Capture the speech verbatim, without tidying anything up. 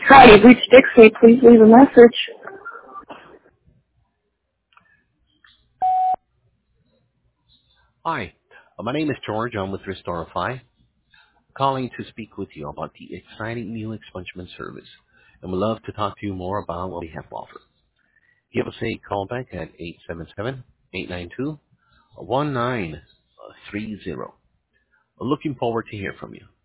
Hi, you've reached Dixie. Please leave a message. Hi, uh, my name is George. I'm with Restorify, calling to speak with you about the exciting new expungement service, and we'd love to talk to you more about what we have to offer. Give us a call back at eight seven seven, eight nine two, one nine three zero. Looking forward to hear from you.